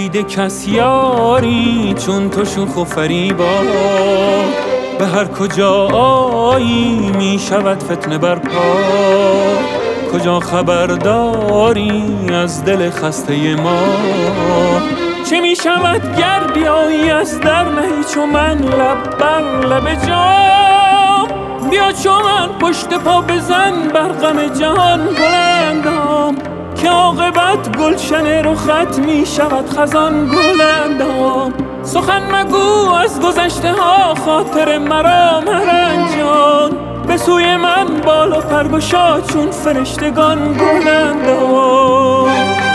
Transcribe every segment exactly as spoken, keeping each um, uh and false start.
ندیده کس یاری چون تو شوخ و فریبا. به هر کجا آیی می شود فتنه برپا. کجا خبر داری از دل خسته ما؟ چه می شود گر بیایی از در نهی چو من لب بر لب جام. بیا چو من پشت پا بزن بر غم جهان بلندام. که عاقبت گلشن رخت می شود خزان گلندام. سخن مگو از گذشته ها خاطر مرا مرنجان. به سوی من بال و پرگشا چون فرشتگان بلندام.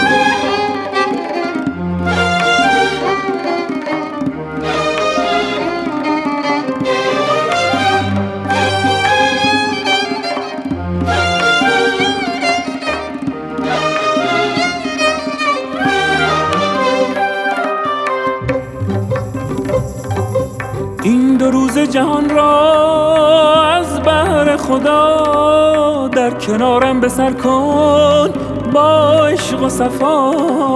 این دو روز جهان را از بهر خدا در کنارم به سر کن با عشق و صفا.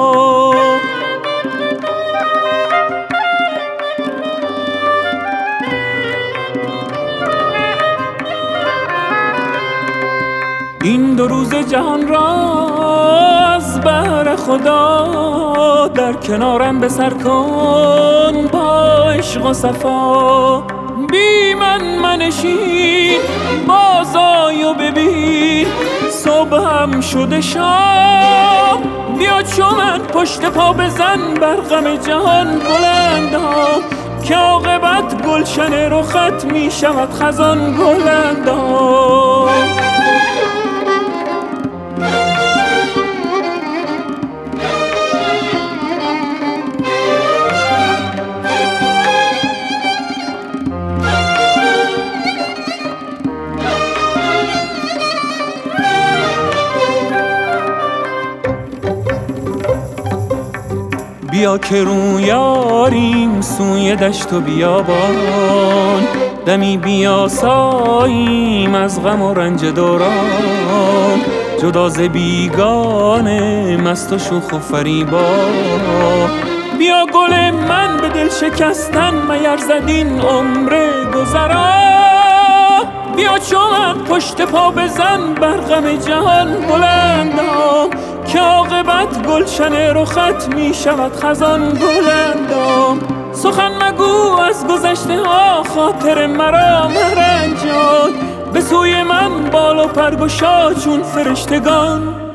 این دو روز جهان را از بهر خدا در کنارم به سر کن با عشق و صفا. بی من منشین باز آی و ببین صبحم شده شام. بیا چو من پشت پا بزن بر غم جهان بلندام. که عاقبت گلشن رخت می شود خزان گلندام. بیا که رویاریم سوی دشت و بیابان. دمی بیاساییم از غم و رنج دوران. جدا ز بیگانه مست و شوخ و فریبا. بیا گل من به دل شکستن مگر زدین عمر گذرا. بیا چو من پشت پا بزن بر غم جهان بلندام. که عاقبت گلشن رخت می شود خزان گلندام. سخن مگو از گذشته ها خاطر مرا مرنجان. به سوی من بال و پرگشا چون فرشتگان